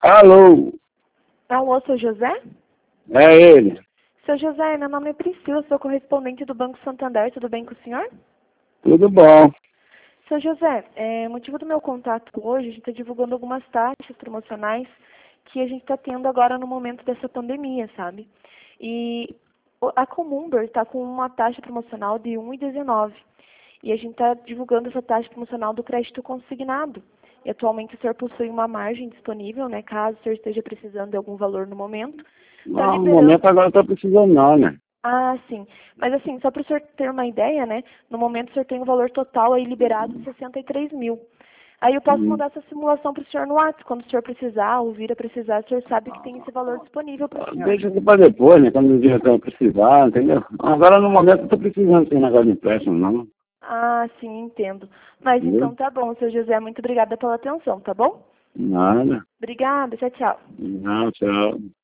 Alô, Alô, seu José? é ele. Seu José, meu nome é Priscila, sou correspondente do Banco Santander, tudo bem com o senhor? Tudo bom? Seu José, motivo do meu contato hoje, a gente está divulgando algumas taxas promocionais que a gente está tendo agora no momento dessa pandemia, sabe? E a Comumber está com uma taxa promocional de 1,19 e a gente está divulgando essa taxa promocional do crédito consignado. E atualmente o senhor possui uma margem disponível, né, caso o senhor esteja precisando de algum valor no momento, está Não, no liberando. momento agora eu tô precisando não, né? Ah, sim. Mas assim, só para o senhor ter uma ideia, né? No momento o senhor tem um valor total aí liberado de 63 mil. Aí eu posso Hum. mandar essa simulação para o senhor no WhatsApp. Quando o senhor precisar ou vir a precisar, o senhor sabe que tem esse valor disponível para o senhor. Deixa isso pra depois, né? Quando o dia que eu precisar, entendeu? Agora no momento eu tô precisando sem negócio de empréstimo, não. Ah, sim, entendo. Mas Entendeu? então tá bom, seu José. Muito obrigada pela atenção, tá bom? Nada. Obrigada, tchau, tchau. Não, tchau.